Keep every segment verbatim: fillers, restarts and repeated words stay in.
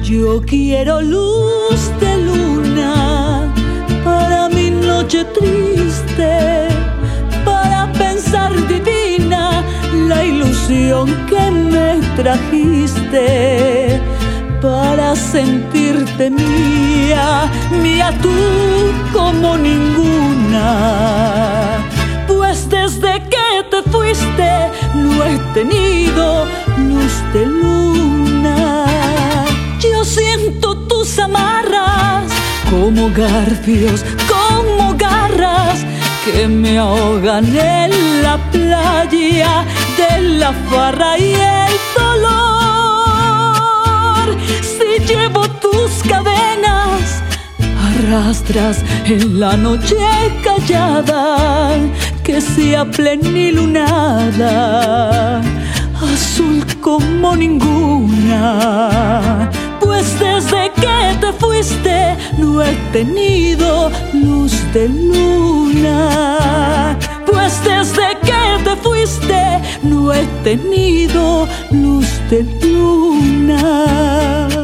Yo quiero luz de luna para mi noche triste, para pensar divina la ilusión que me trajiste, para sentirte mía, mía tú como ninguna. Pues desde que te fuiste no he tenido luz de luna. Yo siento tus amarras como garfios, como garras que me ahogan en la playa de la farra y el dolor. Si llevo tus cadenas, arrastras en la noche callada, que sea plenilunada, azul como ninguna. Pues desde que te fuiste no he tenido luz de luna. Pues desde que te fuiste no he tenido luz de luna.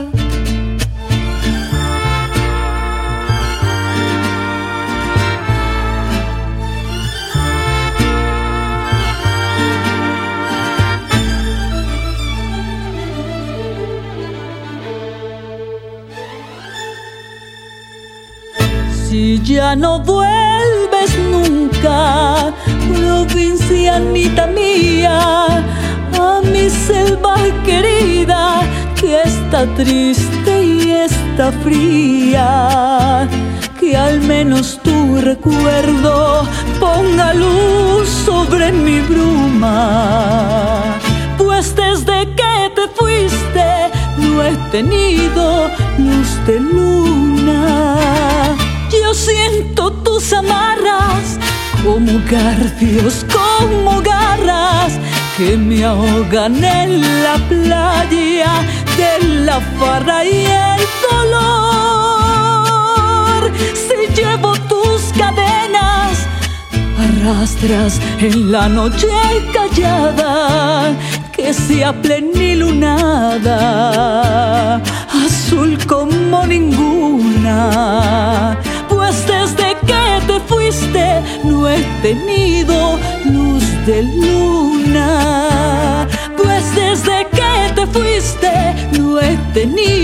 Si ya no vuelves nunca, provincianita mía, a mi selva querida, que está triste y está fría, que al menos tu recuerdo ponga luz sobre mi bruma. Pues desde que te fuiste no he tenido luz de luna. Yo siento tus amarras como garfios, como garras que me ahogan en la playa de la farra y el dolor. Si llevo tus cadenas, arrastras en la noche callada, que sea plenilunada, azul como ninguna. Pues desde que te fuiste no he tenido luz de luna. Pues desde que te fuiste no he tenido